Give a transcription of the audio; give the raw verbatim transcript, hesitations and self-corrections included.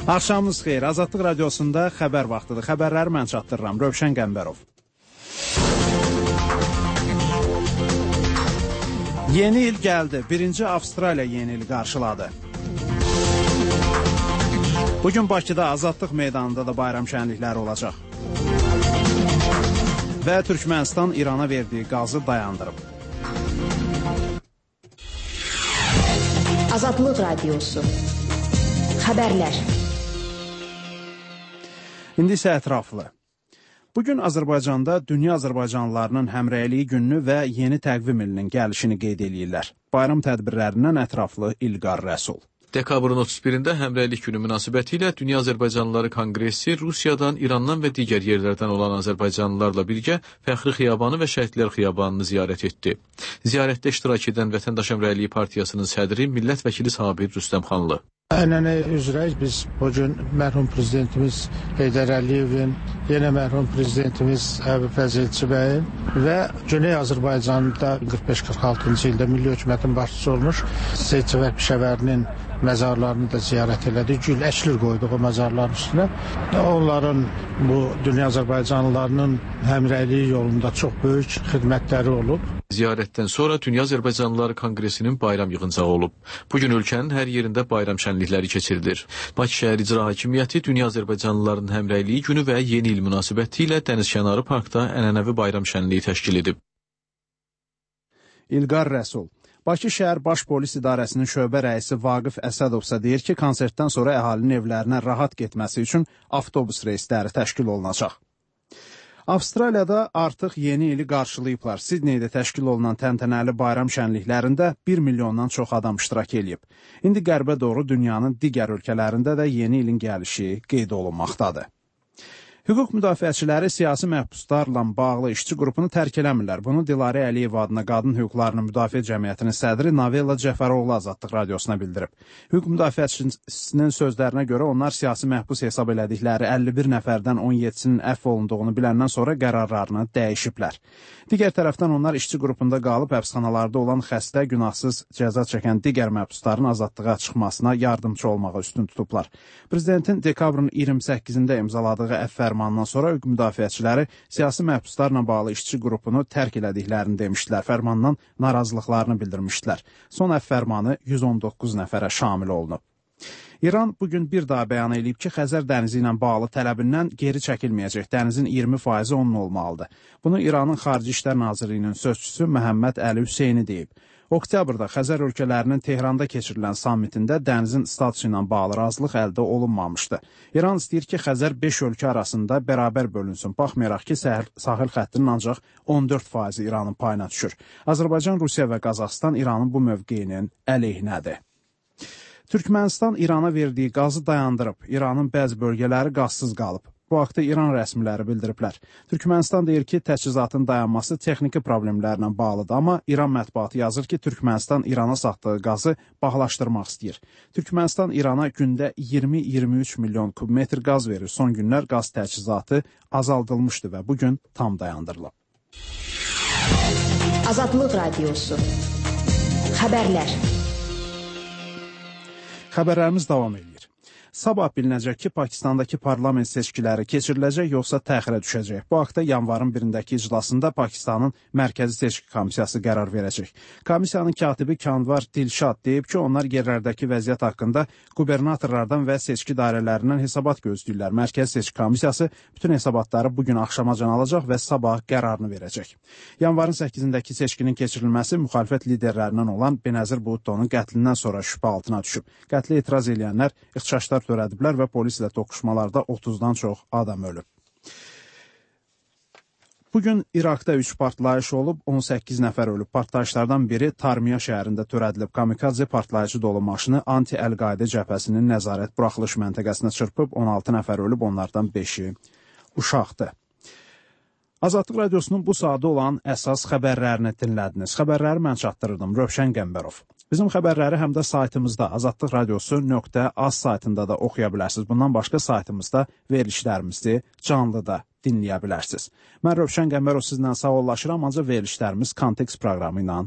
Axşamınız xeyir. Azadlıq radiosunda xəbər vaxtıdır. Xəbərləri mən çatdırıram. Rövşən Qəmbərov. Yeni il gəldi. Birinci Avstraliya yeni ili qarşıladı. Bugün Bakıda Azadlıq meydanında da bayram şənlikləri olacaq. Və Türkmənistan İrana verdiyi qazı dayandırıb. Azadlıq radiosu. Xəbərlər. İndi isə ətraflı. Bugün Azərbaycanda Dünya Azərbaycanlılarının həmrəyliyi gününü və yeni təqvim ilinin gəlişini qeyd edirlər. Bayram tədbirlərindən ətraflı İlqar Rəsul. Dekabrın otuz birində Həmrəylik günü münasibətilə Dünya Azərbaycanlıları Konqresi Rusiyadan, İrandan və digər yerlərdən olan azərbaycanlılarla birgə Fəxri Xiyabanı və Şəhidlər Xiyabanını ziyarət etdi. Ziyarətdə iştirak edən Vətəndaş Həmrəyliyi Partiyasının sədri Millət Vəkili Sabir Rüstəmxanlı. Ənənə üzrə biz bugün mərhum prezidentimiz Heydər Əliyevin, yenə mərhum prezidentimiz Əbu Fəzil Çibəyin və Güney Azərbaycanda qırx beş qırx altıncı ildə Milli Hökumətin başçısı olmuş Seyid Cəfər Pişəvərinin məzarlarını da ziyarət elədik. Gül əklir qoyduq o məzarların üstünə. Onların bu Dünya Azərbaycanlılarının həmrəyliyi yolunda çox böyük xidmətləri olub. Ziyarətdən sonra Dünya Azərbaycanlıları Konqresinin bayram yığıncağı olub. Bugün ölkənin hər yerində bayram şənlikləri keçirilir. Bakı şəhər İcra Hakimiyyəti Dünya Azərbaycanlılarının həmrəyliyi günü və yeni il münasibəti ilə Dənizkənarı parkda ənənəvi bayram şənliyi təşkil edib. İlqar Rəsul. Bakı şəhər Baş Polis İdarəsinin şöbə rəisi Vaqif Əsədovsa deyir ki, konsertdən sonra əhalinin evlərinə rahat getməsi üçün avtobus reysləri təşkil olunacaq. Avstraliyada artıq yeni ili qarşılayıblar. Sidneydə təşkil olunan təntənəli bayram şənliklərində bir milyondan çox adam iştirak edib. İndi qərbə doğru dünyanın digər ölkələrində də yeni ilin gəlişi qeyd olunmaqdadır. Hüquq müdafiəçiləri siyasi məhbuslarla bağlı işçi qrupunu tərk eləmirlər. Bunu Dilarə Əliyev adına Qadın Hüquqlarını Müdafiə Cəmiyyətinin sədri Navella Cəfəroğlu Azadlıq radiosuna bildirib. Hüquq müdafiəçisinin sözlərinə görə onlar siyasi məhbus hesab elədikləri əlli bir nəfərdən on yeddisinin əfv olunduğunu biləndən sonra qərarlarını dəyişiblər. Digər tərəfdən onlar işçi qrupunda qalıb həbsxanalarda olan xəstə, günahsız cəza çəkən digər məhbusların azadlığa çıxmasına yardımcı olmağa üstün tutublar. Prezidentin dekabrın iyirmi səkkizində imzaladığı əfv fərmandan sonra hüquq müdafiəçiləri siyasi məhbuslarla bağlı işçi qrupunu tərk elədiklərini demişdilər. Fərmandan narazılıqlarını bildirmişdilər. Son əfv fərmanı yüz on doqquz nəfərə şamil olunub. İran bugün bir daha bəyan edib ki, Xəzər dənizi ilə bağlı tələbindən geri çəkilməyəcək. Dənizin iyirmi faizi onun olmalıdır. Bunu İranın Xarici İşlər Nazirliyinin sözçüsü Məhəmməd Əli Hüseyni deyib. Oktyabrda Xəzər ölkələrinin Tehranda keçirilən sammitində dənizin statusu ilə bağlı razılıq əldə olunmamışdı. İran istəyir ki, Xəzər beş ölkə arasında bərabər bölünsün. Baxmayaraq ki, sahil xəttinin ancaq on dörd faizi İranın payına düşür. Azərbaycan, Rusiya və Qazaxstan İranın bu mövqeyinin əleyhinədir. Türkmənistan İrana verdiyi qazı dayandırıb. İranın bəzi bölgələri qazsız qalıb. Bu haqda İran rəsmiləri bildiriblər. Türkmənistan deyir ki, təchizatın dayanması texniki problemlərlə bağlıdır, amma İran mətbuatı yazır ki, Türkmənistan İrana satdığı qazı bağlaşdırmaq istəyir. Türkmənistan İrana gündə iyirmi iyirmi üç milyon kubmetr qaz verir. Son günlər qaz təchizatı azaldılmışdı və bugün tam dayandırılıb. Azadlıq radiosu. Xəbərlər. Xəbərlərimiz davam edir. Sabah bilinəcək ki, Pakistandakı parlament seçkiləri keçiriləcək yoxsa təxirə düşəcək. Bu haqda yanvarın birindəki iclasında Pakistanın Mərkəzi Seçki Komissiyası qərar verəcək. Komissiyanın katibi Kanvar Dilşad deyib ki, onlar yerlərdəki vəziyyət haqqında qubernatorlardan və seçki dairələrindən hesabat gözləyirlər. Mərkəzi Seçki Komissiyası bütün hesabatları bugün axşamacan alacaq və sabah qərarını verəcək. Yanvarın səkkizindəki seçkinin keçirilməsi müxalifət liderlərindən olan Benazir Bhutto'nun qətlindən sonra şübhə altına düşüb. Qətlə etiraz edənlər ixtişaşlar törədiblər və polislə toqquşmalarda otuzdan çox adam ölüb. Bugün İraqda üç partlayış olub, on səkkiz nəfər ölüb. Partlayışlardan biri Tarmiya şəhərində törədilib. Kamikadze partlayıcı dolu maşını anti-Əl-Qaidə cəbhəsinin nəzarət buraxılış məntəqəsinə çırpıb, on altı nəfər ölüb, onlardan beşi uşaqdır. Azadlıq radiosunun bu saatı olan əsas xəbərlərini dinlədiniz. Xəbərləri mən çatdırırdım. Rövşən Qəmbərov. Bizim xəbərləri həm də saytımızda azadlıq radiosu nöqtə az saytında da oxuya bilərsiniz. Bundan başqa saytımızda verilişlərimizi canlı da dinləyə bilərsiniz. Mən Rövşən Qəmbərov sizlə sağollaşıram, ancaq verilişlərimiz kontekst proqramı ilə